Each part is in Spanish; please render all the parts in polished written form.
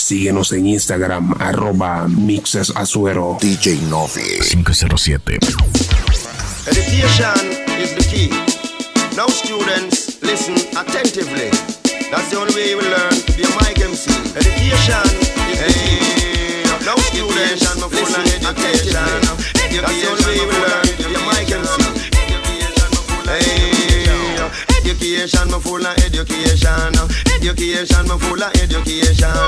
Síguenos en Instagram, @mixesazuero. DJ Novi 507. Education is the key. Now students, listen attentively. That's the only way you will learn to be a mic MC. Education is the key. Now students, listen attentively. That's the only way you will learn to be a mic MC. Education, me full of education. Education, me full of education.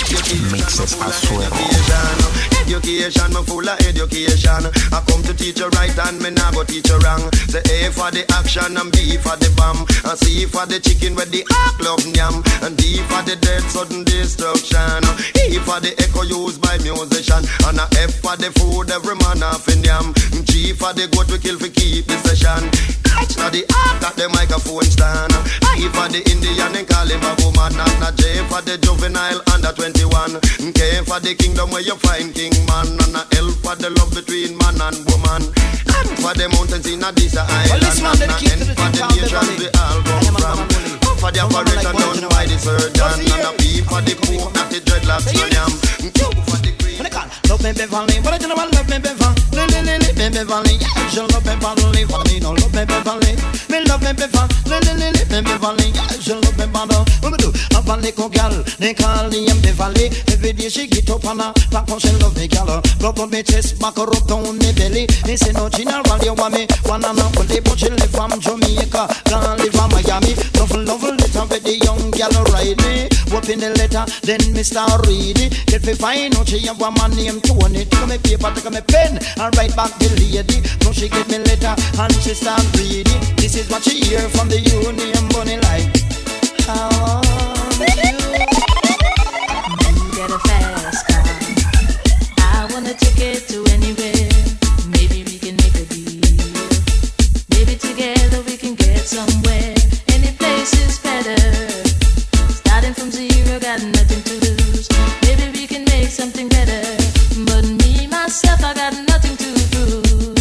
Education, me full of education. I come to teach you right and me nah go teach you wrong. Say A for the action and B for the bomb, and C for the chicken with the ark love yam, and D for the dead sudden destruction. E for the echo used by musician, and a F for the food every man off in yam. G for the goat we kill for keep the session. H for the ark at the microphone stand. I for the Indian and call him a woman. Not J for the juvenile under 21. K for the kingdom where you find king man. And a L for the love between man and woman. M for the mountains in a desert island. And a N for the nations we all come from. O for the operation done by the surgeon. And a P for the cook that the dreadlocks on yam. Q for the queen. Love me Beverly, but I don't know what love me Beverly. Beverly, yeah, she love me Beverly. What me no love me Beverly. Me love me Beverly, Beverly, yeah, she love me Beverly. What me do? Have a little girl, they call him Beverly. Every day she get up on her back, she love me girl. Rub on me chest, back her up down me belly. Me say no general, you want me one and only, but she live from Jamaica, can't live from Miami. Love letter with the young girl ride me. Open the letter, then me start read it. Get me find out she have a man named Tony. Take me paper, take me pen, and write back the lady. Now she get me letter, and she start reading. This is what she hear from the Union Money like. How are you? You get a fast car. I want a ticket to anywhere. Maybe we can make a deal. Maybe together we can get somewhere. Any place is better. Starting from zero, got nothing to lose. Maybe we can make something better. But me, myself, I got nothing to prove.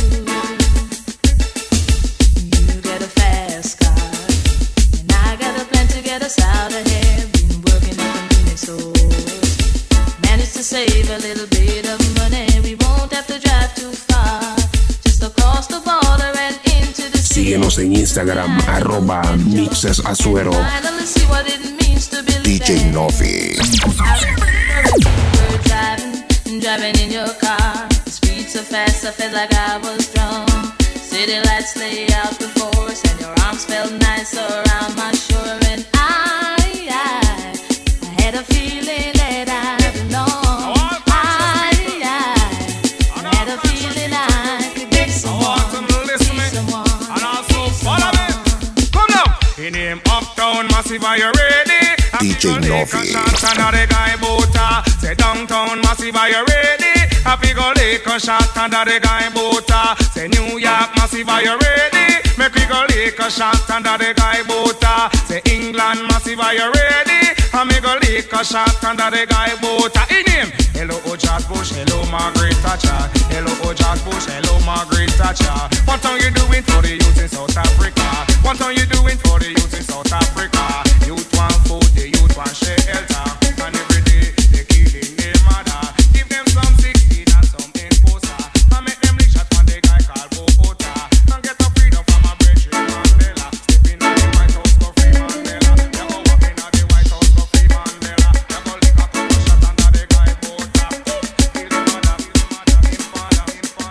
You get a fast car, and I got a plan to get us out of here. Been working at convenience stores. Managed to save a little bit of money. We won't have to drive too far. Just across the border and into the city. Síguenos en Instagram, @mixesazuero. Finally see what it means to be DJ Novi. Driving in your car, the speed so fast I felt like I was drunk. City lights lay out before us, and your arms felt nice around my shoulder. And I had a feeling that I belonged. I had a feeling I could be someone. And also follow me. Come now. In him uptown massive, are you ready? DJ Novi. Say downtown massive, are you ready? Happy go lick a shot under the guy boota. Say New York massive, are you ready? Make we go lick a shot under the guy boota. Say England massive, are you ready? And me go lick a shot under the guy boota. In him, hello George Bush, hello Margaret Thatcher. Hello George Bush, hello Margaret Thatcher. What are you doing for the youth in South Africa? What are you doing for the youth in South Africa? Youth want food, the youth want shelter. And every day they killing their mother. Give them some 16 and some imposter. And make them lick shot when the guy called Bogota. And get the freedom from a brethren Mandela. Stepping on the White House, go free Mandela. You go walking on the White House, go free Mandela. You go lick a couple shot under the guy Bogota. Kill the mother, him father.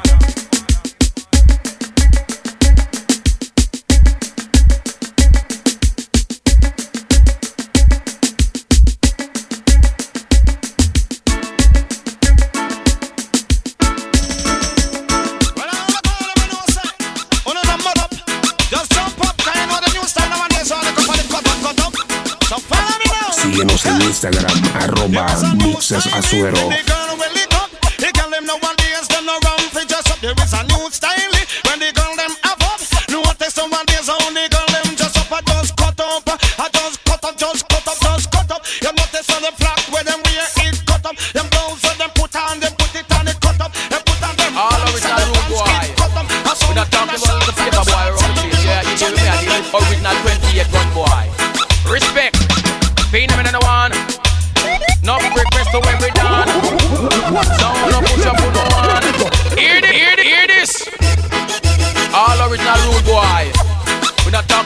Síguenos en Instagram, @mixesazuero. Original 28 gun boy. Respect. Phenomenon one. No request to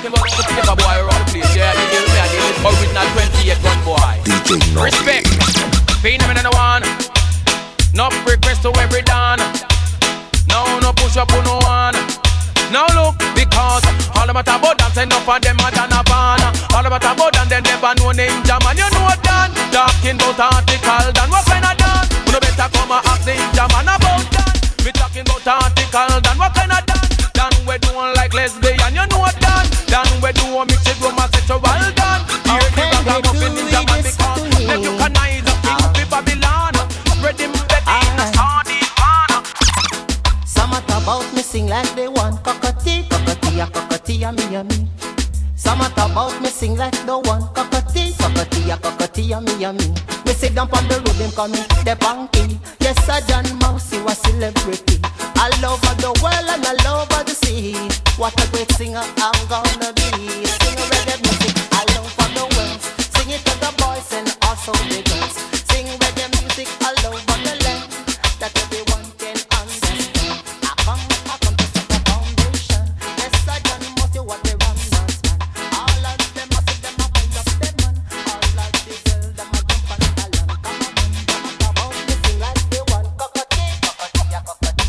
talking about the paper boy around the place. Yeah, you deal with me, I deal with original 28 gun boy. DJ Novi. Respect. Phenomenon no one. No request to every dawn. No push up on no one. Now look, because all about about dance, enough of them are than a van. All about about dance, they never know ninja man. You know Dan, talking about article Dan. What kind of Dan? You know better come and ask ninja man about Dan. We talking about article Dan. What kind of Dan? Dan we doing like lesbian, you know Dan. Dan we doing mixed with homosexual Dan. Here the ragamuffin ninja man because them you can eyes up in Babylon. Spread him better in the sunny pan. Some talk about me sing like they want cockatee, cockatee, cockatee, me and me. Some talk about me sing like the one cockatee, cockatee, cockatee, me and me. Me sit down on the road, them call me the punky. Yes, I John Mouse, you a celebrity. All over the world and all over the sea. What a great singer I'm gonna be. Sing reggae music all over the world. Sing it to the boys and also the girls. Sing reggae music all over the land. That everyone can understand. I come to set the foundation. Yes, I John Mouse, you what the run dance man. All of them must see them a pull up them man. All of the girls them a jump and talent. Come on, come about me sing like they want cockatee, cockatee, cockatee.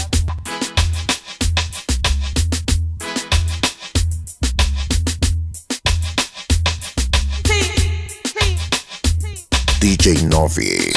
DJ Novi.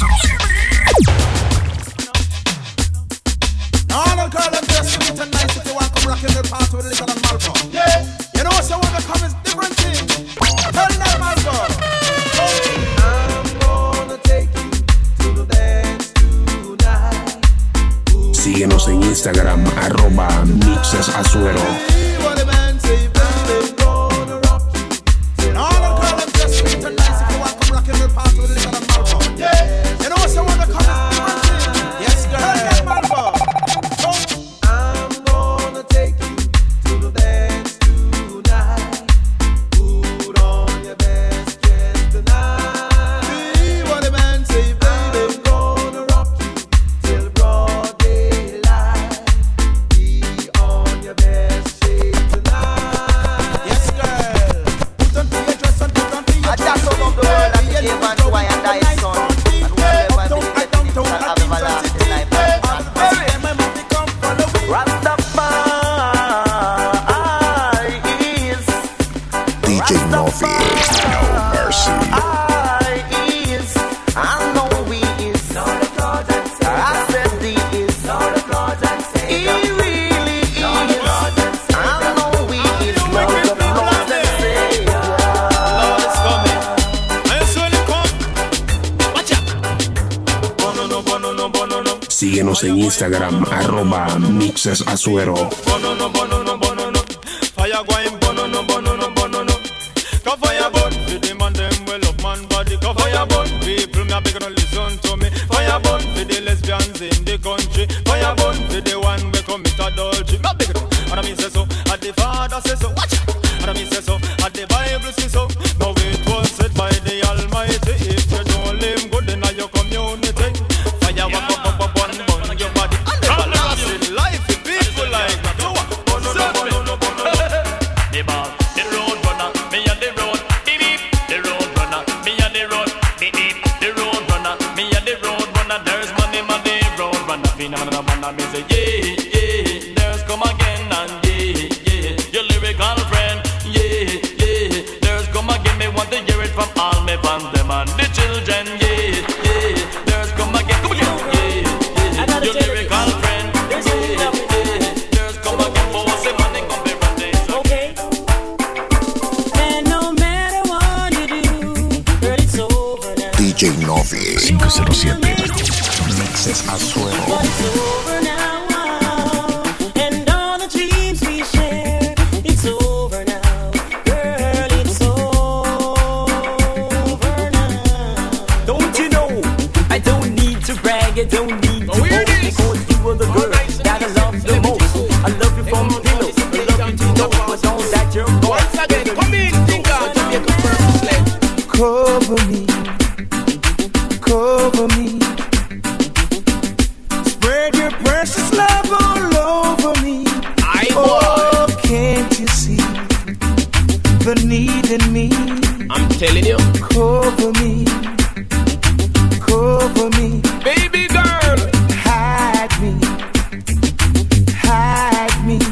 All the girls them just sweet and nice if you want to come rock in the party with Little and Malcolm. Yeah, you know so when they come is different thing. Tell them Malcolm. I'm gonna take you to the dance tonight. Síguenos en Instagram, @MixesAzuero. What the man say, baby, gonna rock you. All the girls them just sweet and nice if you want to come rock in the party with Little and Malcolm. Yeah, you know so when they come is different thing. Yes, girl. Tell them Malcolm. I'm gonna take you to the dance tonight. Put on your best dress tonight. See what the man say, baby. I'm gonna rock you till broad daylight. Be on your best shape tonight. Yes, girl. Put on your dress and put on your I just don't love the world and the game and why I die son. And whoever believes shall have everlasting life. DJ Novi. No mercy. I know he is. I said he is. He really is. I know he is. Lord of Lords and Savior. Lord is coming. I saw him come. Watch out. Bono. Síguenos en Instagram, @MixesAzuero. Bono. Fire going bono. Go fire burn. For the man them well love man body. Go fire burn. People me a beg no listen to me. Fire burn for the lesbians in the country. Fire burn for the one we commit adultery. Me a beg no. And I mean say so. And the Father say so. Watch out. And I mean say so. And the Bible say so. Now it was said by the Almighty. If you don't live good in your community, fire walk up burn your body. And the everlasting life in people like you. Bono. The ball, the road runner, me and the road, beep beep. The road runner, me and the road, beep beep. The road runner, me and the road runner. There's money, road runner. Phenomenal man, me say yeah. There's come again and yeah. Your lyrical friend, yeah. There's come again. Me want to hear it from all me fans, them and the children, yeah. There's come again, yeah. Your lyrical friend, yeah. There's come again. For say money come be running. Okay. And no matter what you do, girl, it's over now. DJ Novi. 507 MixesAzuero. But it's over now. And all the dreams we share, it's over now. Girl, it's over now. Don't you know? I don't need to brag, I don't need to boast, because you are the girl that I love the most. I love you from pillows, I love you to know, but don't that you're gone. Once again, come in, think on Jamaica first sledge. Cover me. Spread your precious love all over me. Aye, boy. Oh, can't you see? Cover me, cover me, baby girl. hide me, hide me.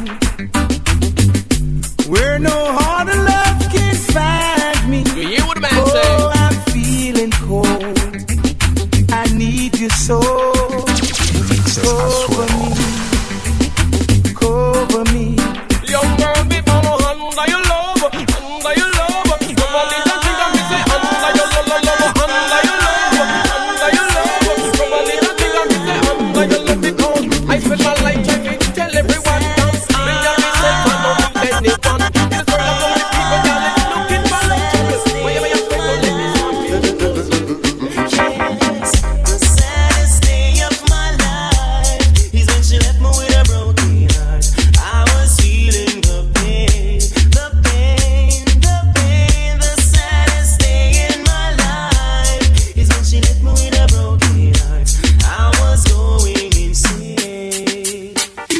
Where no harder love can find me. You hear what the man say? Oh, I'm feeling cold. I need you so. Cover me, cover me. Young girl, be on under your love, under your love. Come on, little thing that me say under your love, under your love, under your love. Come on, little thing that me say under your love. Because I spend my life trying to tell everyone comes. Me and me say I don't need anyone. This world of only people that is looking for love. Why am I afraid to let this happen? The saddest day of my life is when she left me with a broken heart. I was feeling the pain, the pain, the pain. The saddest day in my life is when she left me with a broken heart. I was going insane.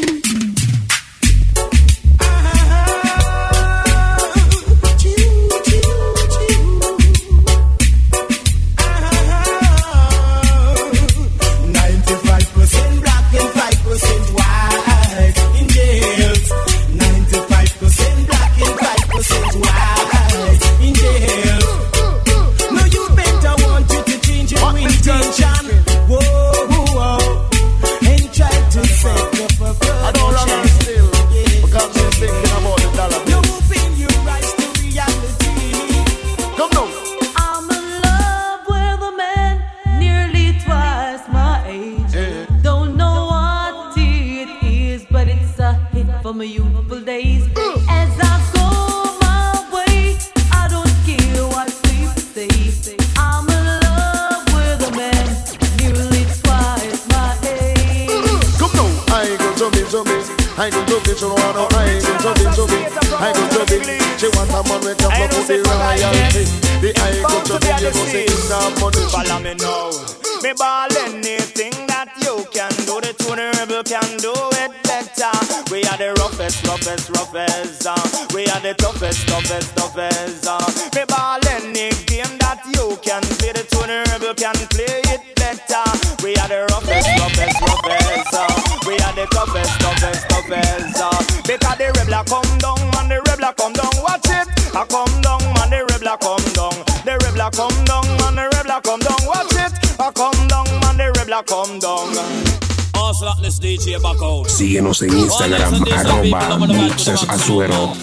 Black and 5% white in jails. 95% black and 5% white in jails. No, you better want you to change your intention. Whoa, whoa, and try to set up a production. I don't run still because she's thinking about the dollar. You're moving your eyes to reality. Come now. I'm in love with a man nearly twice my age. Don't know what it is, but it's a hit for my youthful days. As I go my way, I don't care what people say. I'm in love with a man nearly twice my age. Come now. I ain't gonna jump it. I ain't gonna jump it. She don't wanna. I ain't gonna jump it. I ain't gonna jump it. She want a man with a block with the royalty. The I ain't gonna jump it. You know say it's not money. Follow me now. Me ball anything that you can do. The Tony Rebel can do it better. We are the roughest. We are the toughest. Me ball any game that you can play. The Tony Rebel can play it better. We are the roughest. We are the toughest. Because the rebel come down, man, the rebel come down. Watch it. I come down, man, the rebel come down. The rebel come down, man, the rebel come down. Watch it. I come down, man, the rebel come down. Slackness DJ back out. Síguenos en Instagram, @MixesAzuero.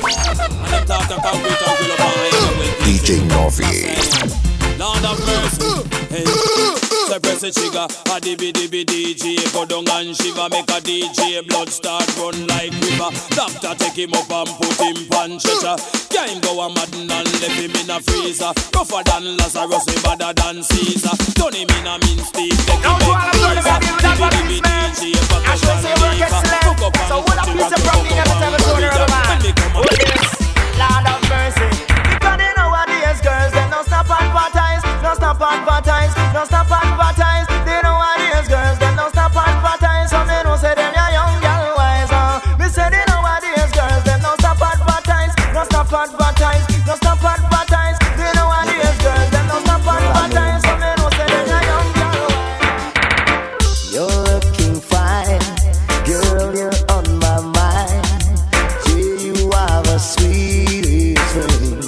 DJ Novi. Lord of mercy, hey. So press the trigger, a dibby DJ. Go down and shiver, make a DJ. Blood start run like river. Doctor take him up and put him on stretcher. Yeah, him go a madden and left him in a freezer. Rougher than Lazarus, better than Caesar. Turn him in a mean speed, take him back closer. Dibby DJ, back up and leave. Hook up and put him up and Lord of mercy, because they nowadays girls, they don't stop advertise. Don't stop advertise, don't stop advertise. They nowadays girls, they don't stop advertise. Some they don't say they're young, girl wise. Me say they nowadays girls, they don't stop advertise. Don't stop advertise, don't stop advertise. They nowadays girls, they don't stop advertise. Some they don't say they're young, girl wise. You're looking fine, girl, you're on my mind. Yeah, you are the sweetest thing.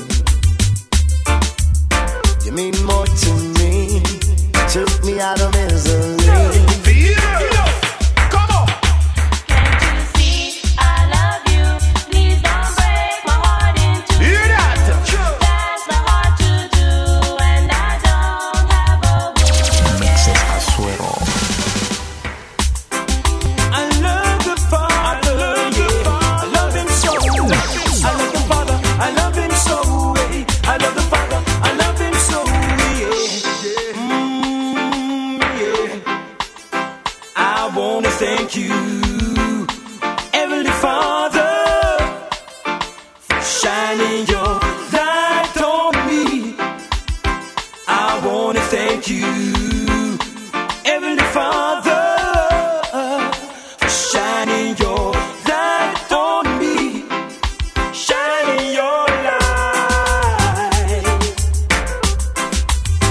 You mean more to me, took me out of misery. Come on. Can't you see I love you? Please don't break my heart in two. Hear that? That's so hard to do, and I don't have a word. Mixes Azuero. I love the Father, I love him so. I love the Father, I love him so. I love the Father, I love him so. I wanna thank you, Heavenly Father, for shining your light on me. I wanna thank you, Heavenly Father, for shining your light on me, shining your light.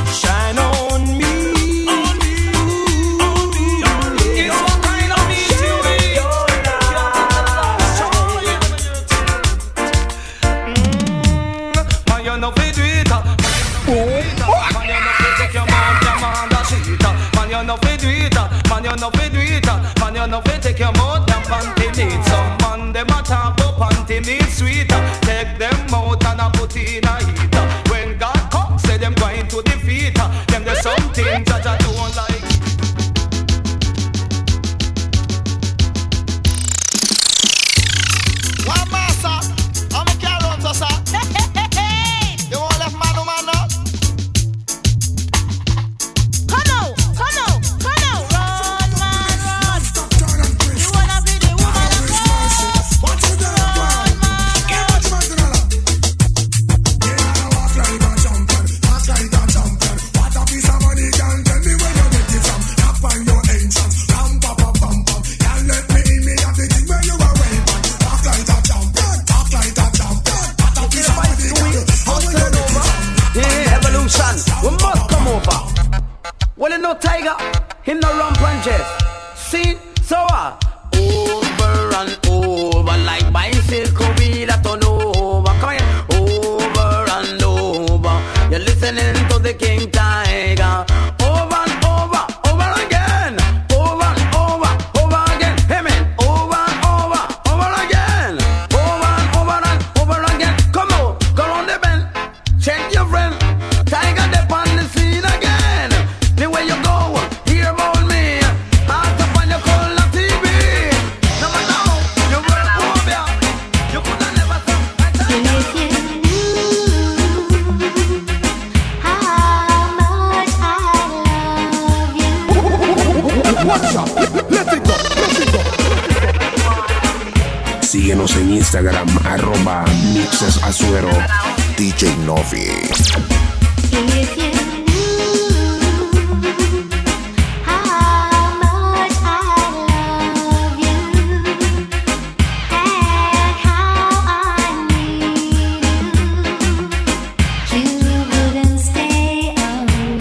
you no fi do it. Man, you no fi do it. Man, you no fi take your mouth and panty meat. Some man them a talk about panty meat sweet. Take them out and a put in a heat. When God comes, say them going to defeat. Them there's something that I don't like. One master, I'm a carry on to sir. You won't left man no man up. Come out, run man, run. You wanna be the woman of God? Run man, What a piece of money can tell me where you get it from. Tap on your entrance, ram pa pa pam pam. Can't let me in, me have the thing where you are way back. Talk like a champion, talk like a champion. What a piece of money can tell me where you get it from. Yeah, evolution, we must come over. Well, you know Tiger, him no run punches. See, so over and over like bicycle wheel at turn over. Come here, over and over. You're listening to the King Tiger. Over and over, over again. Over and over again. Hey man, over and over again. Over and over again. Come on, go round the bend. Check your friend. Tiger dip on the scene again. The way you go, hear about me. Out up on your call on TV. No man now, you run over. You could have never stop. if you knew how much I love you. Watch out, let it go, let it go. Síguenos en Instagram, @mixesazuero. DJ Novi. If you knew how much I love you and how I need you, you wouldn't stay away.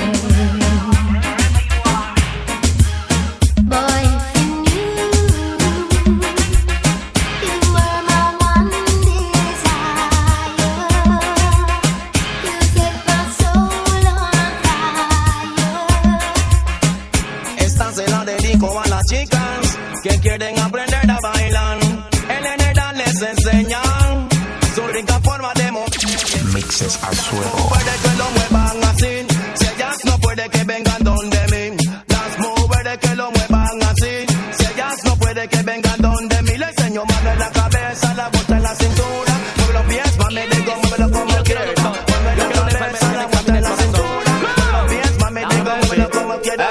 Boy, if you knew you were my one desire, you set my soul on fire. Esta se la dedico a las chicas que quieren aprender a bailar. En el edad les enseñan su rica forma de mover. Mixes Azuero. Puede que lo muevan así, si ellas no puede que vengan donde mí. Las mujeres que lo muevan así, si ellas no puede que vengan donde mí. Le enseño mano en la cabeza, la vuelta en la cintura. Mueve los pies, mami, digo, muévelo como quiera. Mueve la cabeza, la vuelta en la cintura. Mueve los pies, mami, digo, muévelo como quiera.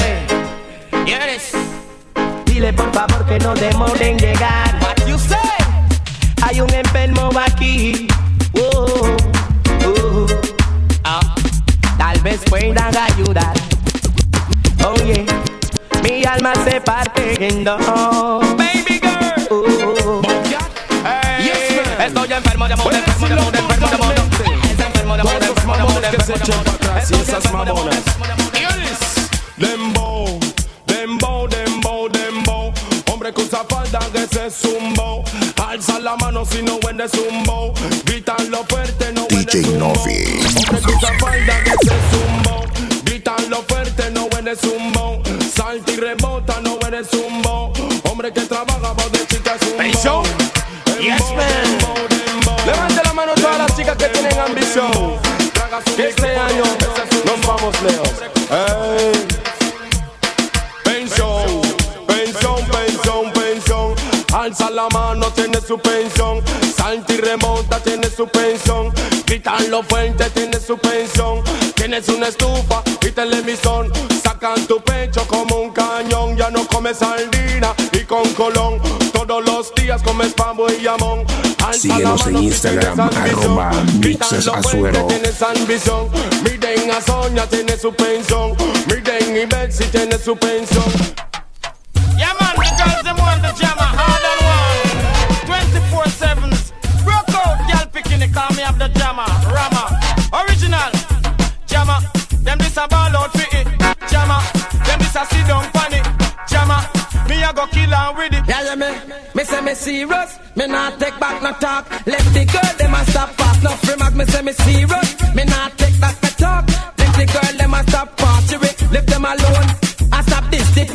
Dile por favor que no demoren llegar. What you say? Hay un enfermo aquí. Tal vez puedan ayudar. Oh yeah, mi alma se parte en dos. Baby girl. Hey. Estoy enfermo de amor, enfermo de amor, enfermo de amor. Enfermo de amor, enfermo de amor, enfermo de amor. Esas mamonas. Dembow, dembow, dembow, dembow. Hombre que usa falda que se zumbó. Alza la mano si no huele zumbo. Gritanlo fuerte, no huele DJ zumbo. Novi. Hombre que usa falda que se zumbó. Gritanlo fuerte, no huele zumbo. Salta y rebota, no huele zumbo. Hombre que trabaja por de chicas zumbo. Yes, man. Levante la mano todas las chicas que tienen ambición. Que este año nos vamos lejos. Hey. Pensión, pensión, pensión, pensión. Alza la mano, tiene su pensión. Salta y remonta, tiene su pensión. Gritarlo fuerte, tiene su pensión. Tienes una estufa y televisor. Sacan tu pecho como un cañón. Ya no comes sardina y con colón. Todos los días comes pavo y jamón. Síguenos en Instagram, @mixesazuero. Tienes ambición. Miren a Sonia, tiene su pensión. Miren y Betsy, tiene su pensión. Yeah man, the girls them want the jammer hard and one 24/7. Broke out, girl picking it, call me up the jammer. Rama, original jammer. Them this a ball out for it. Jammer, them this a sit down funny. Jammer, me a go kill her with it. Yeah, me say me serious. Me not take back no talk. Let the girl them a stop fast. No free mag, me say me serious. Me not take back the talk. Let the girl them a stop party with. Leave them alone. I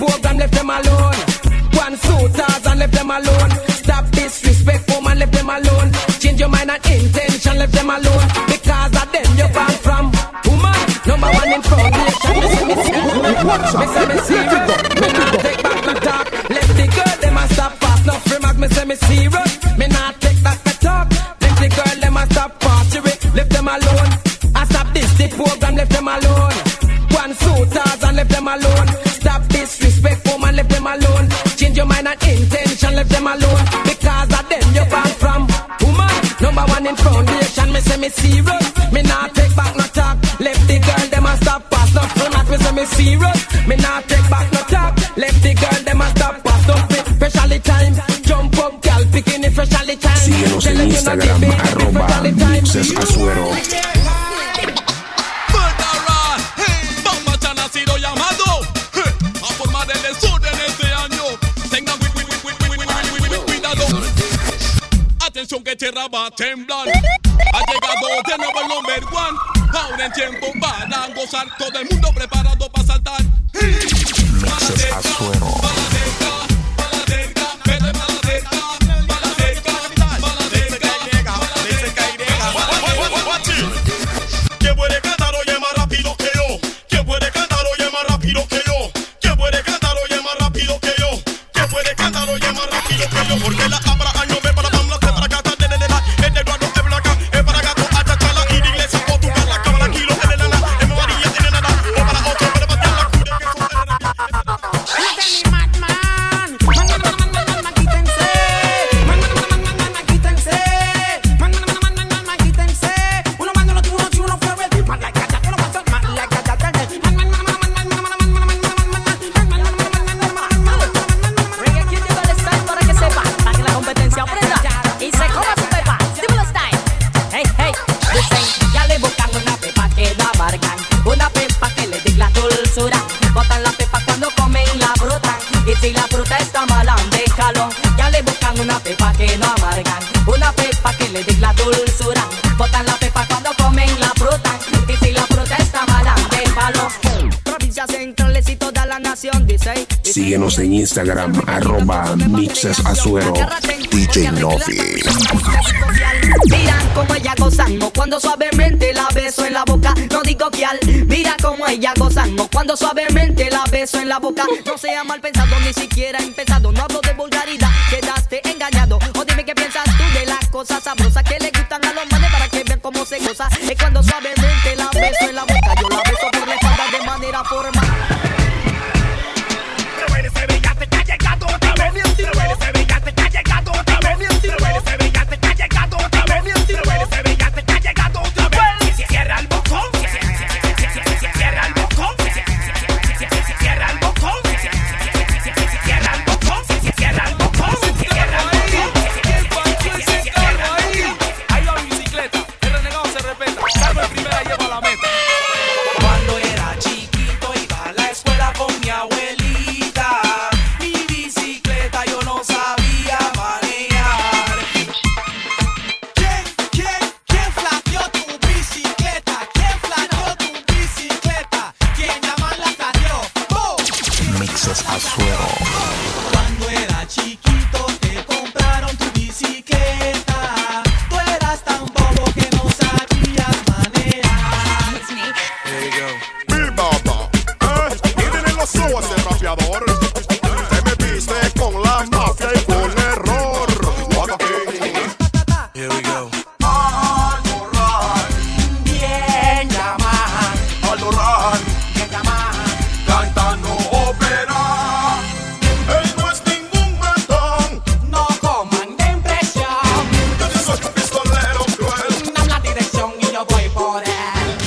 program, left them alone. One suitors and left them alone. Stop disrespect, woman, left them alone. Change your mind and intention, left them alone. Because of them you born from. Woman, number one in foundation. Me say me serious. Me not take back no talk. Let the girl them a stop fast. No remark, me say me serious. Me not take back the talk. Let the girl them a stop party. Left them alone. I stop this the program, left them alone. One suitors and left them alone. Stop disrespect, woman, left them alone. Change your mind and intention, left them alone. Because of them you born from. Woman, number one in foundation. Me say me serious. Me not take back no talk. Left the girl them a stop pass. No front, me say me serious. Me not take back no talk. Left the girl them a stop pass. Don't fit freshly time. Jump up, girl, picking it freshly time. Síguenos en Instagram, @mixesazuero. Atención que tierra va a temblar. Ha llegado de nuevo el number one. Ahora en tiempo van a gozar. Todo el mundo preparado para saltar. Mixes Azuero. ¿Quién puede cantar oye más rápido que yo? ¿Quién puede cantar oye más rápido que yo? ¿Quién puede cantar oye más rápido que yo? ¿Quién puede cantar oye más rápido que yo? Porque la abra año me para la para acá de el Eduardo de Blanca es para gato hasta chala y de iglesia Portugal la cámara kilo en la en María en nada o para otro para batir la cura que botan la pepa cuando comen la fruta. Y si la fruta está mala, déjalo. Ya le buscan una pepa que no amargan. Una pepa que le dé la dulzura. Botan la pepa cuando comen la fruta. Y si la fruta está mala, déjalo. Provincias centrales y toda la nación dice. Síguenos en Instagram, @mixesazuero. DJ Novi. Mira como ella gozando cuando suavemente la beso en la boca. No digo que al. Mira como ella gozando cuando suavemente la beso en la boca. No sea mal pensado ni siquiera empezado. No hablo de vulgaridad, quedaste engañado. O dime qué piensas tú de las cosas sabrosas que le gustan a los manes para que vean cómo se goza. Es cuando suavemente la beso en la boca. Yo la beso por la espalda de manera formal. Pero eres brillante que ha llegado otra vez. Pero eres brillante que ha llegado otra vez. Pero eres brillante que ha llegado otra vez. Pero eres brillante que ha llegado otra vez. Cierra el bocón. Cierra el bocón. Cierra el bocón. Cierra el bocón. Cierra el bocón. Cierra el bocón. Ahí va mi bicicleta. El renegado se respeta. Salvo en primera y lleva la meta. Cuando era chiquito iba a la escuela con mi abuelita. Mi bicicleta yo no sabía manejar. ¿Quién flaqueó tu bicicleta? ¿Quién flaqueó tu bicicleta? ¿Quién llama la flaqueó? Mixes Azuero. Cuando era chiquito te compraron tu bicicleta. Tú eras tan bobo que no sabías manejar. Bill Baba, y tienen los ojos del rapeador. Te metiste con la mafia y con error. Here we go. Bien llaman, bien cantando ópera. Él no es ningún matón. no coman de impresión. Yo soy un pistolero cruel. Dame la dirección y yo voy por él.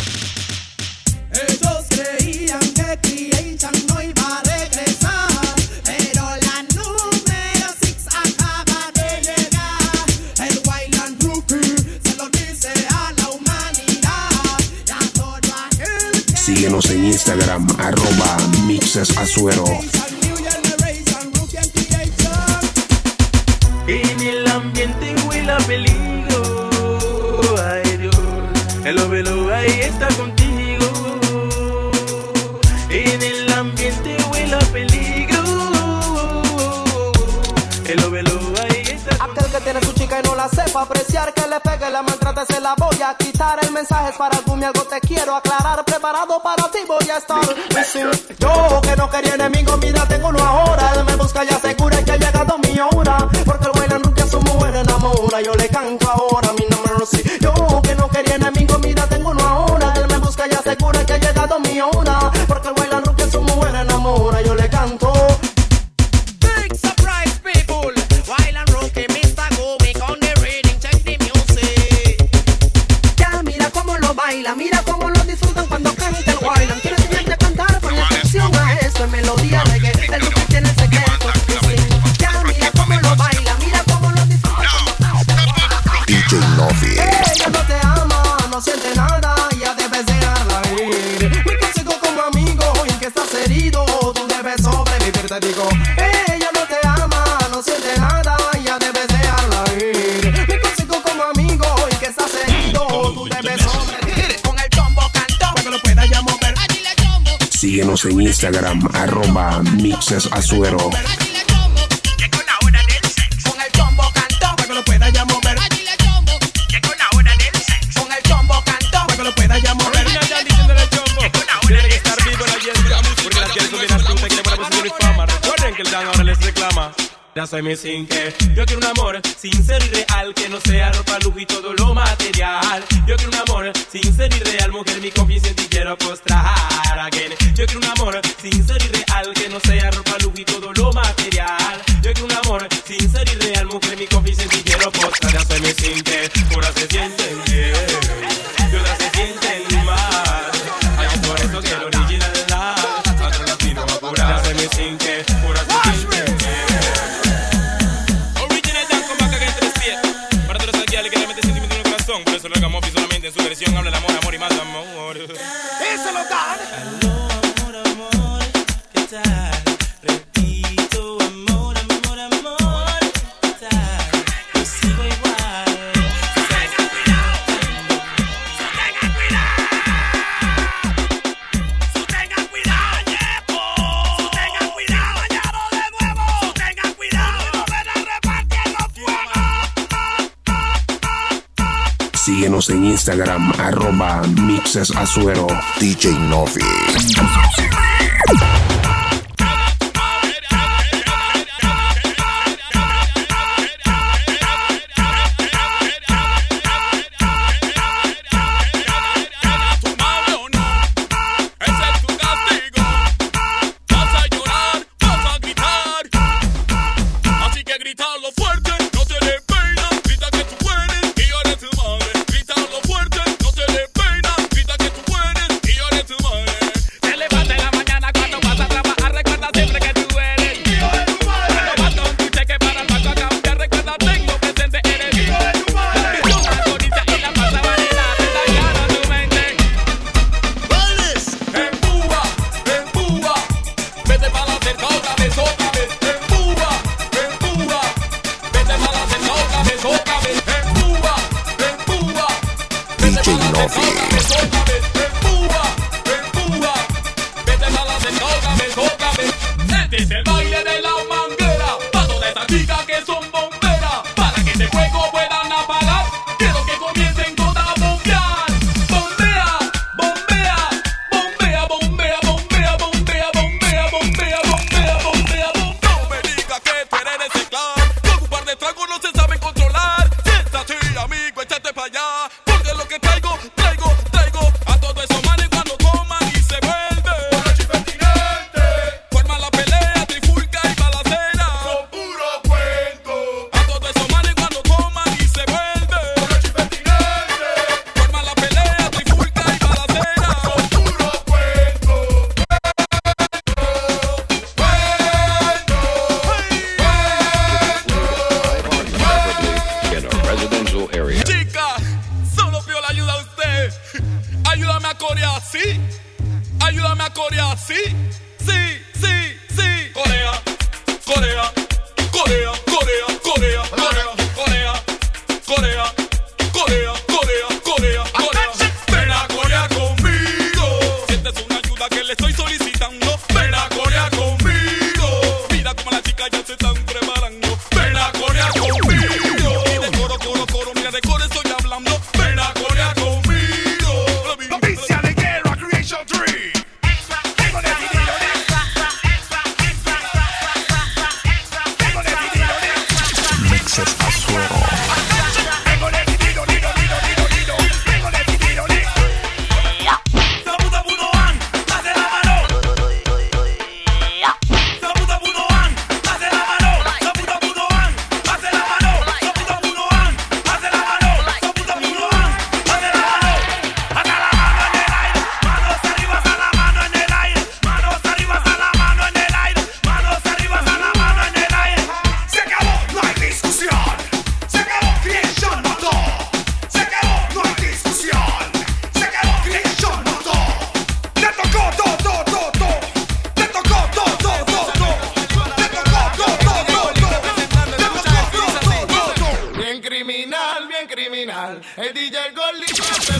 Ellos creían que Creation no iba a regresar, pero la número 6 acaba de llegar. El Wayland Rookie se lo dice a la humanidad y a todo aquel que Síguenos en Instagram, @mixesazuero. New Generation Rookie and Creation. En el ambiente huele a peligro. Ay Dios, el ovelo ahí está contigo. En el ambiente huele a peligro. mujer que tiene su chica y no la sepa apreciar, que le pegue, la maltrate, se la voy a quitar. El mensaje es para algún algo te quiero aclarar. Preparado para ti voy a estar. Yo que no quería enemigo, mira, tengo uno ahora. Él me busca y asegura que ha llegado mi hora. Porque el bailan nunca a su mujer enamora. Yo le canto ahora mi número sí. Yo que no quería enemigo, mira, tengo uno ahora. Él me busca y asegura que ha llegado mi hora. Porque el bailan nunca a su mujer enamora. Yo le canto. Big surprise people. While I'm rocking Mr. Gomic on the reading, check the music. Ya mira cómo lo baila, mira cómo lo disfrutan cuando canta el bailan. Quiero enseñarte a cantar con atención a esto en melodía reggae. El que tiene el secreto. Ya mira cómo lo baila, mira cómo lo disfrutan cuando canta. DJ Novi. Ella no te ama, no siente nada, ya debes dejarla ir. Mi consejo como amigo, y que estás herido, tú debes sobrevivir, te digo. Ella no te ama, no siente nada, ya debes dejarla ir. Mi consejo como amigo, y que estás herido, tú debes sobrevivir. Con el chombo cantó, para que lo puedas ya mover. Síguenos en Instagram, @mixesazuero. Con el chombo cantó, para que lo puedas ya mover. Con el chombo cantó, para que lo puedas ya mover. Tiene que estar vivo la gente, porque las quieren subir a fruta y quieren buena posición y fama. Recuerden que el dan ahora les reclama. Ya soy mi sin que yo quiero un amor sincero y real, que no sea ropa, lujo y todo lo material. Yo quiero un amor sincero y real, mujer, mi confianza en ti quiero postrar again. Yo quiero un amor sincero y real, que no sea ropa, lujo y todo lo material. Yo quiero un amor sincero y real, mujer, mi confianza en ti quiero postrar. Ya soy mi sin que pura se sienten bien, y otras se sienten mal. Ay, es por eso que el original es la otro latino va a curar. Ya soy mi sin que pura se sienten bien. Por eso lo hagamos solamente en su versión. Habla de amor, amor y más amor. ¡Eso lo dan! Aló, amor, ¿qué tal? Repito, amor, amor, amor, ¿qué tal? Yo sigo igual. ¡Tengan cuidado! ¡Tengan cuidado! ¡Tengan cuidado, Yepo! ¡Tengan cuidado, bañado de nuevo! ¡Tengan cuidado! ¡No ven a repartir los fuegos! Síguenos en Instagram, @mixesazuero. DJ Novi. Ven a Corea conmigo.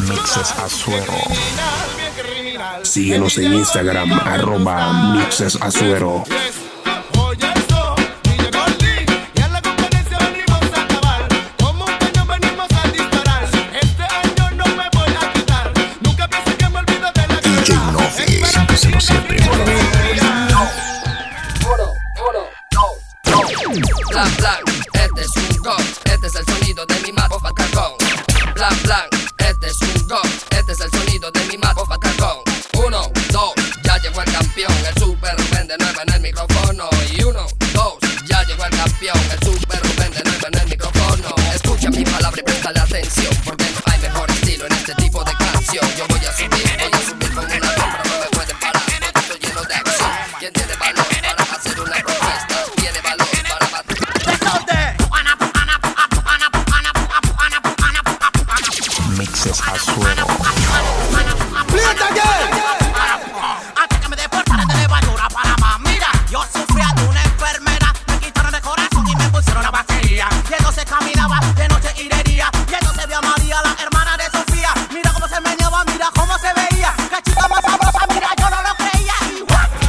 Mixes Azuero. Síguenos en Instagram, @Mixes Azuero. Blan, blan, este es un go, este es el sonido de mi mago cargón. Blan, blan, este es un go, este es el sonido de mi mago cargón. 1, 2, ya llegó el campeón, el Super Rubén de nuevo en el micrófono. Y 1, 2, ya llegó el campeón, el Super Rubén de nuevo en el micrófono. Escucha mi palabra y préstale atención, porque no hay mejor estilo en este tipo de canción. Yo voy a subir con una compra, no me pueden parar, porque estoy lleno de acción. ¿Quién tiene valor para hacer una propuesta? Tiene valor para batir. Mixes Azuero. Antes que me deportaran de levadura para más. Mira, yo sufría de una enfermedad. Me quitaron el corazón y me pusieron una batería. Y entonces caminaba de noche y de día. Y entonces vi a María, la hermana de Sofía. Mira cómo se meneaba, mira cómo se veía. Qué chica más sabrosa, mira, yo no lo creía. Y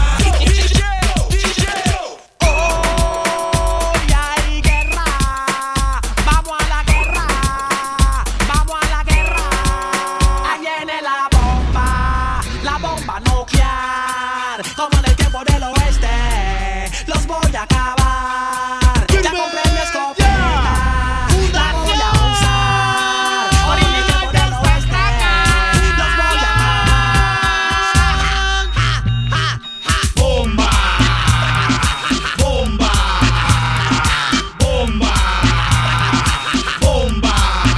hoy hay guerra. Vamos a la guerra. Vamos a la guerra. Ahí viene la bomba nuclear. Como en el tiempo del oeste. Los voy a acabar. Ya compré mi escopeta. La voy a usar. Por en el tiempo del oeste. Los voy a amar. Bomba. Bomba. Bomba. Bomba.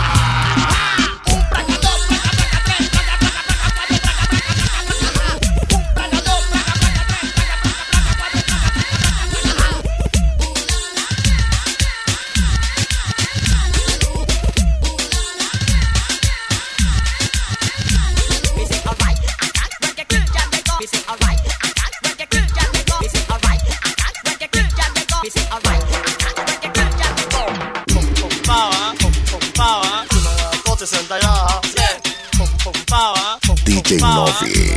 DJ Novi.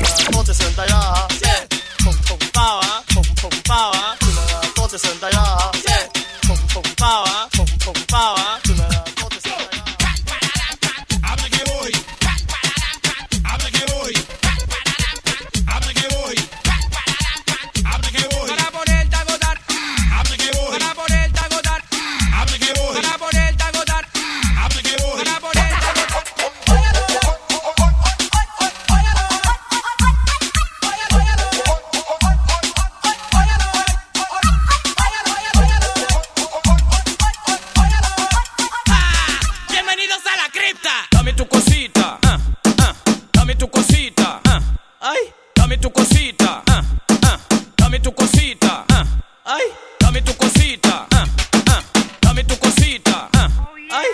Bienvenidos a la cripta. Dame tu cosita, dame tu cosita, Ay, dame tu cosita, dame tu cosita, ay, dame tu cosita, dame tu cosita, ay.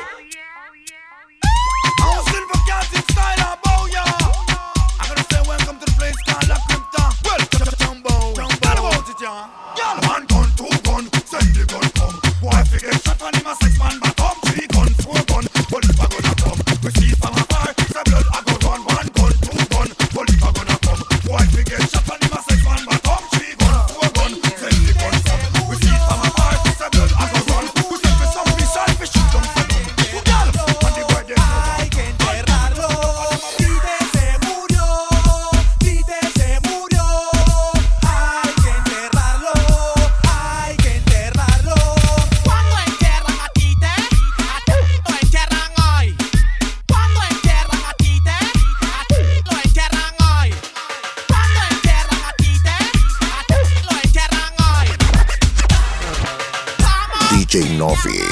I'm Silver Celtic style of bow, ya. I'm gonna say welcome to the place called La Crypta. Welcome to Jumbo. What about it, ya? Yeah, 1 gun, 2 gun, send the gun come. Boy, forget shot on him a 6-man back up. 3 gun, 4 gun, police are gonna come. We see from afar, the blood I go run. 1 gun, 2 gun, police are gonna come. Boy, forget shot on him a 6-man back up. 3 gun, 4 gun, send the gun come. We see from afar, the blood I go run. We send for some fish and fish shoot them for them. Girl, on the boy them. Hay que enterrarlo. Tite se murió. Tite se murió. Hay que enterrarlo. Hay que enterrarlo. ¿Cuándo entierran a Tite? A ti lo entierran hoy. ¿Cuándo entierran a Tite? A ti lo entierran hoy. ¿Cuándo entierran a Tite? A ti lo entierran hoy. DJ Novi.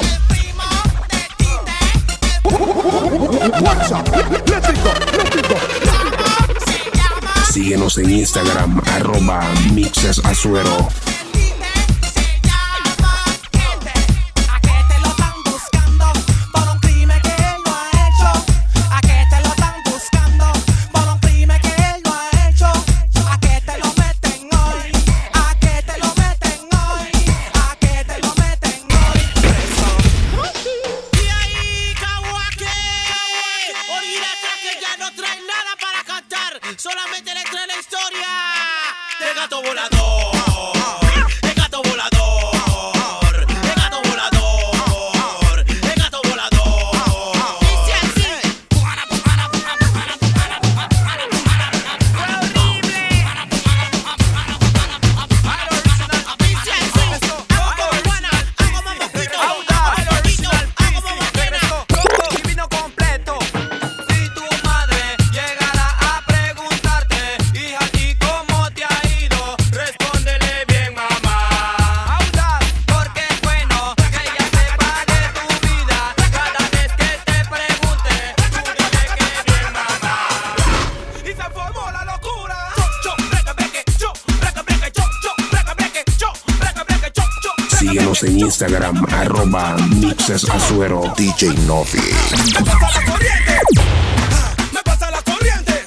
Síguenos en Instagram, @Mixes Azuero. ¿A qué te lo están buscando? Por un crimen que él no ha hecho. ¿A qué te lo están buscando? Por un crimen que él no ha hecho. ¿A qué te lo meten hoy? ¿A qué te lo meten hoy? ¿A qué te lo meten hoy? Preso. Y ahí, Kawake. Orira, que Síguenos en Instagram, @mixesazuero. DJ Novi. Me pasa la corriente.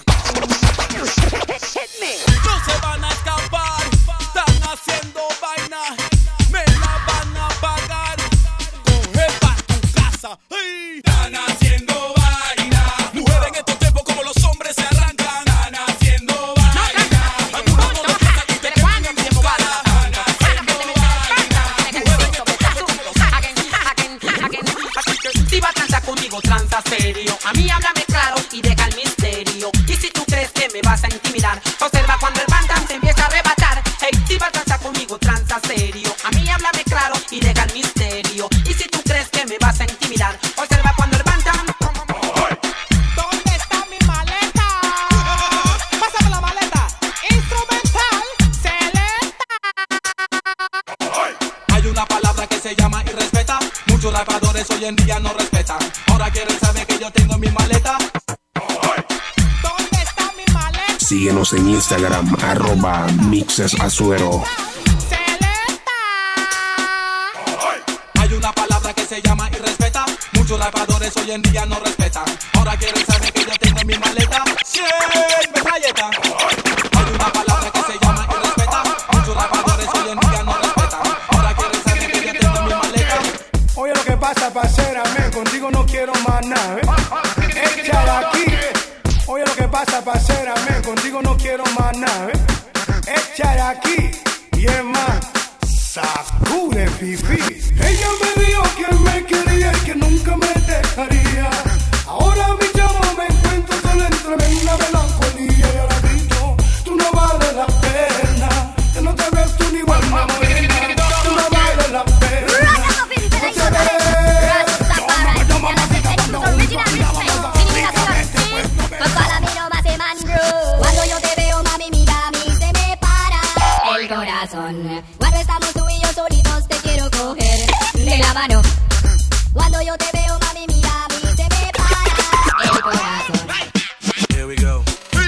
No se van a escapar. Están haciendo vaina. Me la van a pagar. Coge pa' tu casa. ¡Ay! Están haciendo vaina. Mujeres en estos tiempos como los hombres se arrancan. Están haciendo vaina. Algunos no lo piensan y te queman en tu cara. Si va a transar conmigo, transa serio. A mí háblame claro y deja el misterio. Y si tú crees que me vas a intimidar, observa cuando el bandam te empieza a arrebatar. Hey, si va a transar conmigo, transa serio. A mí háblame claro y deja el misterio. Y si tú crees que me vas a intimidar, observa cuando el bandam. ¿Dónde está mi maleta? Pásame la maleta. Instrumental, selecta. Hay una palabra que se llama irrespeta. Muchos rapadores hoy en día no respetan. Ahora quieren saber que yo tengo mi maleta. ¿Dónde está mi maleta? Síguenos en Instagram, @mixesazuero. Hay una palabra que se llama irrespeta. Muchos rapadores hoy en día no respetan. Ahora quieren saber que yo tengo mi maleta. 100 metralleta. Hay una palabra que se llama irrespeta. Muchos rapadores hoy en día no respetan. Ahora quieren saber que yo tengo mi maleta. Oye, lo que pasa, parcera, men, contigo no quiero más nada, ¿eh? Échale aquí. Oye, lo que pasa, parcera, men, contigo no quiero más nada, ¿eh? Échale aquí. Y es más, sacude, fifi. Ella me dijo que me quería y que nunca me dejaría. Ahora mi chamo me encuentro solo en tremenda melancolía. Y ahora dicho, tú no vales la pena. Que no te ves tú ni igual, una morena. Tú no vales la pena. Cuando yo te veo, mami, mira, a mí se me para el corazón. Cuando estamos tú y yo solitos, te quiero coger de la mano. Cuando yo te veo, mami, mira, a mí se me para el corazón. Here we go.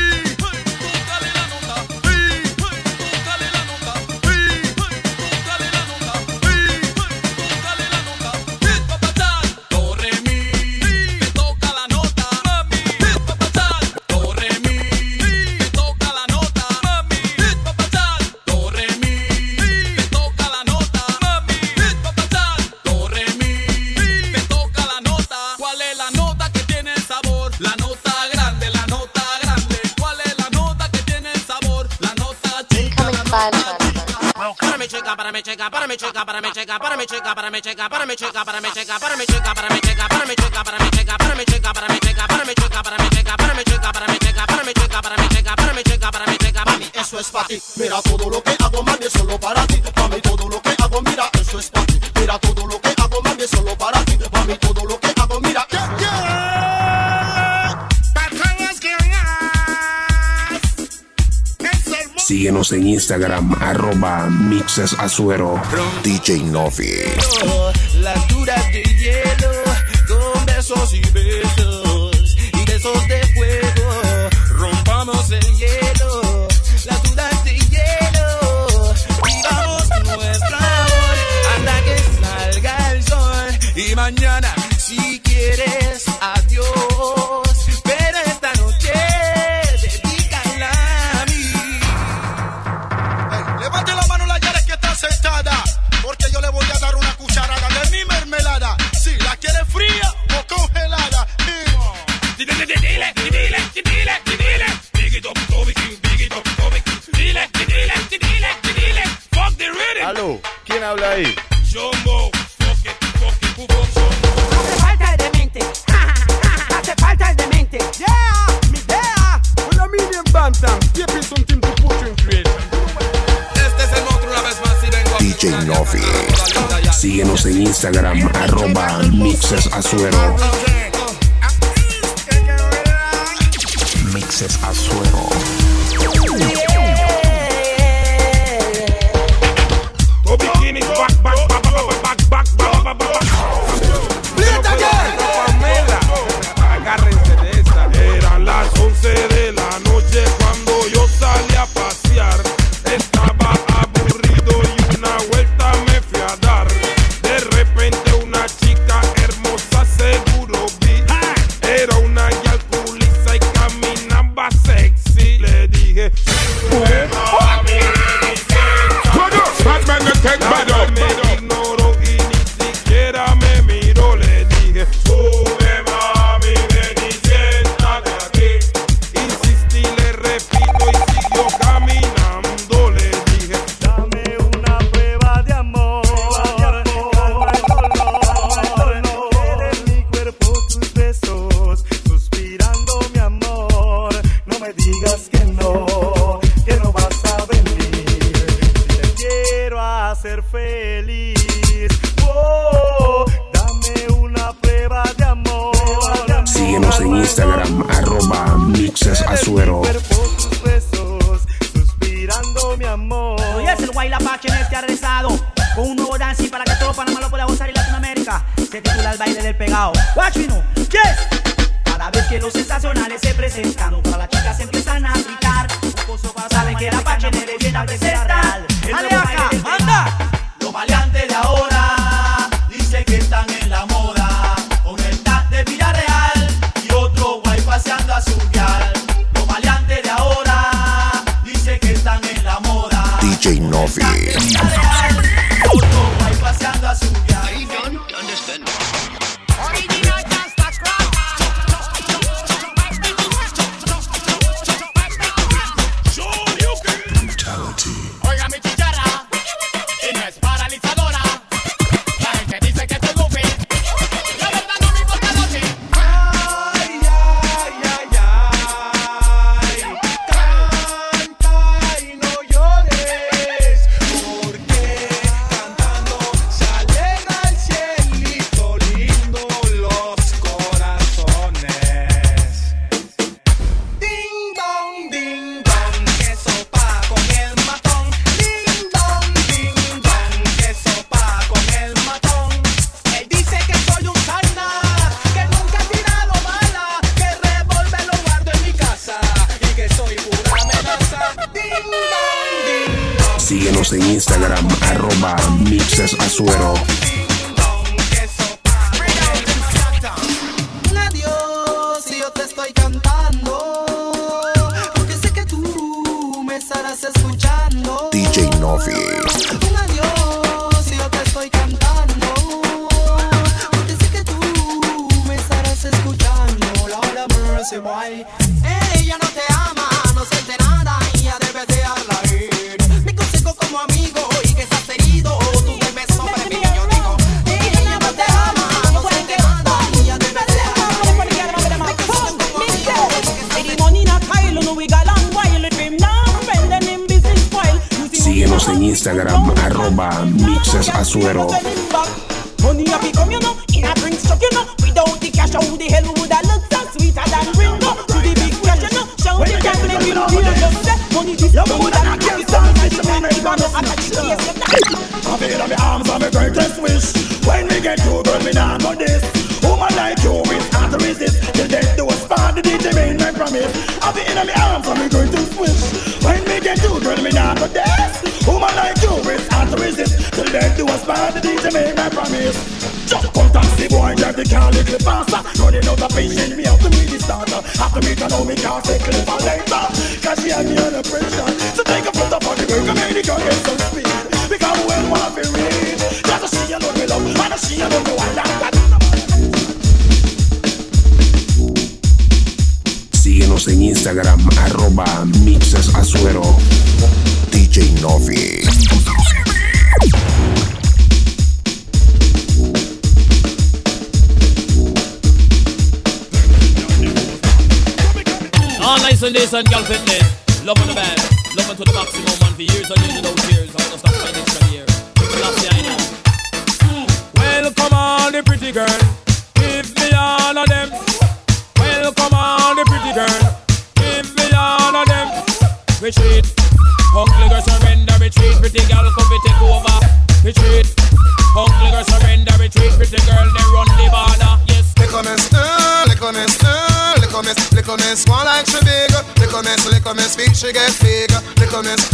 Mami, eso es para ti. Mira todo lo que hago, mami, es solo para ti. Mami, todo lo que hago, mira, eso es para ti. Mira todo lo que hago, mami, es solo para ti. Mami, todo lo que hago, mira. Síguenos en Instagram, @mixesazuero. DJ Novi. Las duras de hielo, con besos y besos, y besos de fuego, rompamos el hielo. Las duras de hielo, vivamos nuestro amor, hasta que salga el sol. Y mañana, si quieres, adiós, pero esta noche, dedícala a mí. Levante la mano la Yara que está sentada, porque yo le voy a dar una cucharada de mi mermelada. Si la quiere fría o congelada. Dile, dile, dile, dile, dile, dile. Big it up, go, big it up, dile, dile, dile, dile. Aló, ¿quién habla ahí? Jumbo, fuck it, Hace falta el demente. Hace falta el demente. Yeah, mi idea. Una medium bantam. Keep something to put in creation. Este es el monstruo una vez más y vengo a DJ Novi. Síguenos en Instagram, @mixesazuero. Mixes Azuero. Agárrense de esta. Eran las 11 de la noche cuando yo salí a pasear. Estaba aburrido y una vuelta me fui a dar. De repente una chica hermosa seguro vi. Era una yalculiza y caminaba sexy. Le dije, sube mami, me ignoró y ni siquiera me miró. Le dije, sube mami, ven y siéntate aquí. Insistí, le repito y siguió caminando. Le dije, dame una prueba de amor, calma el dolor, eres mi cuerpo, tus besos, suspirando mi amor, no me digas que no vas a venir, te quiero hacer feliz, oh, dame una prueba de amor. Síguenos en Instagram, @mixesazuero. Tus besos, suspirando mi amor. Hoy es el Guayla Pache en este arrestado con un nuevo dancing para que todo Panamá lo pueda gozar y Latinoamérica. Se titula El Baile del Pegado. Watch me now, yes. Cada vez que los sensacionales se presentan, para las chicas se empiezan a gritar. Un pozo para saben que la Pache le viene a presentar. ¡Ale acá, anda! Los maleantes de ahora dice que están en la moda, con el tag de Villarreal y otro guay paseando a su vial. Los maleantes de ahora dice que están en la moda, DJ Novi. otro guay paseando a su vial. Oiga mi chicharra, y no es paralizadora. La gente dice que estoy goofy. La verdad no me importa lo que. Ay, ay, ay, ay, canta y no llores, porque cantando se alegra el cielito lindo los corazones. Ding dong, que sopa con el matón. Ding dong, que sopa con el matón. Él dice que soy un sarna, que nunca he tirado bala, que el revólver lo guardo en mi casa y que soy pura amenaza. Ding dong, Síguenos en Instagram, @mixesazuero. Un adiós y yo te estoy cantando, porque sé que tú me estarás escuchando. DJ Novi. Un adiós y yo te estoy cantando, porque sé que tú me estarás escuchando. Lord have mercy, boy. Ella no te ama, no siente nada y ya debes dejarla ir. Mi consejo como amigo y que estás herido, tú debes sobre mí, yo digo. Ella no te ama, no siente nada y ya debes dejarla ir. Síguenos en Instagram, @mixesazuero. Money up come, you know, in a drink struck, you know. Without the cash, how the hell would I look so sweeter than Ringo? To the big cash, you know. Show the cash, let me know. Money this, money that, I can't stand this, man. I catch the case, I feel on my arms on my greatest wish. When we get to girl, me not know this. Woman like you, it's hard to resist. Till death do us part, the DJ made my promise. I feel in my arms on my greatest wish. When we get to girl, me not know this. Woman like you, it's hard to resist. Till death do us part, the DJ made my promise. Just come taxi boy, drive the car little faster. Running out of patience, me have to meet the starter. Have to meet her now, me can't say clip her later. Cause she had me under pressure. So take a foot up on the brake and make the car get some speed. Because well, want to read. Just to see you know me love, and to see you know me why that. Síguenos en Instagram, @mixesazuero. DJ Novi. Listen this and girl fitness. Love on the band, love to the maximum, and for years and years without tears. I'm gonna stop my next year. Last year I know. Well, come on, the pretty girl. Give me all of them. Well, come on, the pretty girl. Give me all of them. Retreat. Ugly girl surrender, retreat. Pretty girl come to take over. Retreat. Ugly girl surrender, retreat. Pretty girl, they run the border. Yes. Lick-o-miss, one like she big. Lick-o-miss, feel she get big. Lick-o-miss,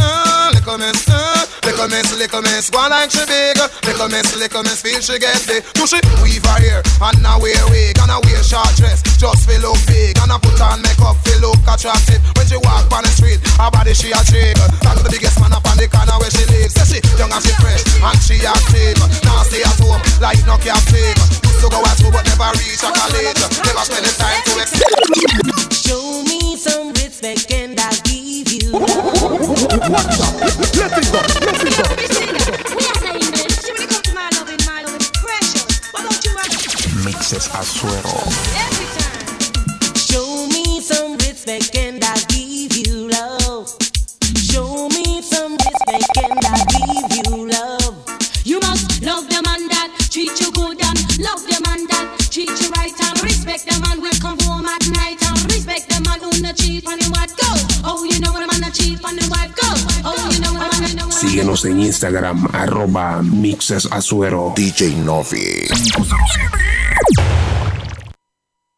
one like she big. Lick-o-miss, feel she get big. Do she weave her hair and now wear wig and wear short dress just feel look big and put on makeup feel look attractive. When she walk on the street, her body she a shake. That's the biggest man up on the corner where she lives. Say she young and she fresh and she active. Now stay at home like no captive. Used to go at school but never reach a college. Never spend the time to explain. Show me some respect and I'll give you. What's up? Let it go. We are saying this. She when it comes to my love is precious. Why don't you Mixes Azuero. every time? Show me some respect and I'll give you love. Show me some respect and I'll give you love. You must love the man that treat you good and love the man that treat you right and respect the man will come home at night and respect the man who not cheat on the wife go. Oh, you know what a man not cheat on the wife go. Oh, you know what a man know. Síguenos en Instagram @Mixes Azuero. DJ Novi.